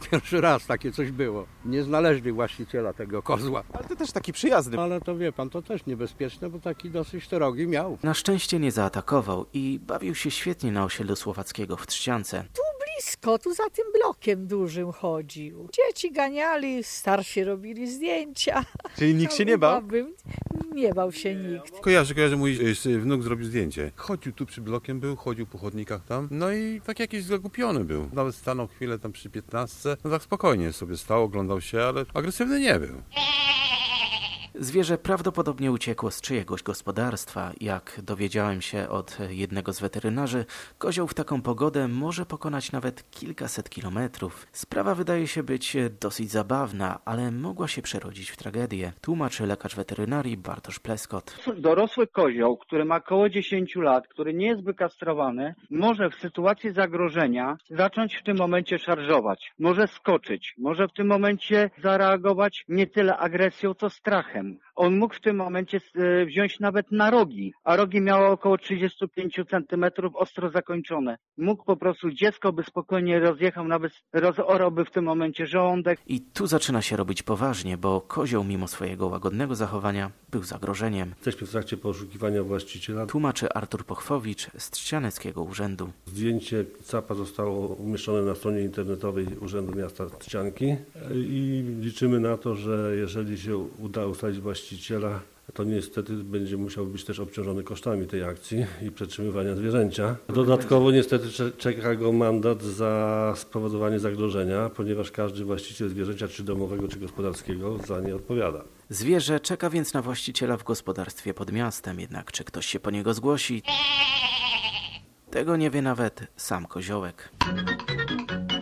pierwszy raz takie coś było. Nie znaleźli właściciela tego kozła. Ale to też taki przyjazny. Ale to wie pan, to też niebezpieczne, bo taki dosyć drogi miał. Na szczęście nie zaatakował i bawił się świetnie na osiedlu Słowackiego w Trzciance. Blisko, tu za tym blokiem dużym chodził. Dzieci ganiali, starsi robili zdjęcia. Czyli nikt się nie bał? Nie bał się nikt. Kojarzę, mój wnuk zrobił zdjęcie. Chodził tu przy blokiem, chodził po chodnikach tam, no i tak jakiś zagupiony był. Nawet stanął chwilę tam przy 15, no tak spokojnie sobie stał, oglądał się, ale agresywny nie był. Zwierzę prawdopodobnie uciekło z czyjegoś gospodarstwa. Jak dowiedziałem się od jednego z weterynarzy, kozioł w taką pogodę może pokonać nawet kilkaset kilometrów. Sprawa wydaje się być dosyć zabawna, ale mogła się przerodzić w tragedię, tłumaczy lekarz weterynarii Bartosz Pleskot. Dorosły kozioł, który ma około 10 lat, który nie jest wykastrowany, może w sytuacji zagrożenia zacząć w tym momencie szarżować. Może skoczyć, może w tym momencie zareagować nie tyle agresją, co strachem. On mógł w tym momencie wziąć nawet na rogi, a rogi miały około 35 cm ostro zakończone. Mógł po prostu, dziecko by spokojnie rozjechał, nawet rozorałby w tym momencie żołądek. I tu zaczyna się robić poważnie, bo kozioł mimo swojego łagodnego zachowania był zagrożeniem. Jesteśmy w trakcie poszukiwania właściciela. Tłumaczy Artur Pochwowicz z Trzcianeckiego Urzędu. Zdjęcie capa zostało umieszczone na stronie internetowej Urzędu Miasta Trzcianki i liczymy na to, że jeżeli się uda ustalić właściciela, to niestety będzie musiał być też obciążony kosztami tej akcji i przetrzymywania zwierzęcia. Dodatkowo niestety czeka go mandat za spowodowanie zagrożenia, ponieważ każdy właściciel zwierzęcia, czy domowego, czy gospodarskiego, za nie odpowiada. Zwierzę czeka więc na właściciela w gospodarstwie pod miastem, jednak czy ktoś się po niego zgłosi? Tego nie wie nawet sam koziołek.